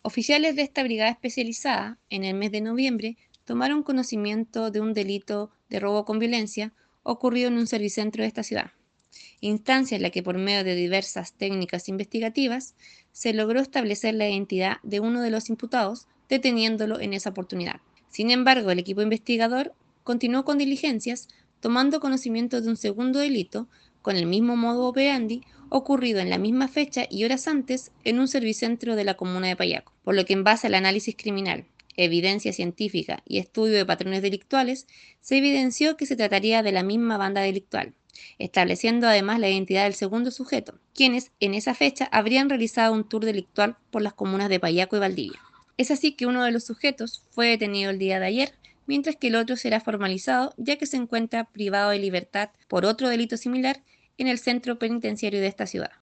Oficiales de esta brigada especializada, en el mes de noviembre, tomaron conocimiento de un delito de robo con violencia ocurrido en un servicentro de esta ciudad, instancia en la que por medio de diversas técnicas investigativas se logró establecer la identidad de uno de los imputados, deteniéndolo en esa oportunidad. Sin embargo, el equipo investigador continuó con diligencias, tomando conocimiento de un segundo delito con el mismo modo operandi ocurrido en la misma fecha y horas antes en un servicentro de la comuna de Payaco, por lo que en base al análisis criminal, evidencia científica y estudio de patrones delictuales, se evidenció que se trataría de la misma banda delictual, estableciendo además la identidad del segundo sujeto, quienes en esa fecha habrían realizado un tour delictual por las comunas de Payaco y Valdivia. Es así que uno de los sujetos fue detenido el día de ayer, mientras que el otro será formalizado ya que se encuentra privado de libertad por otro delito similar en el centro penitenciario de esta ciudad.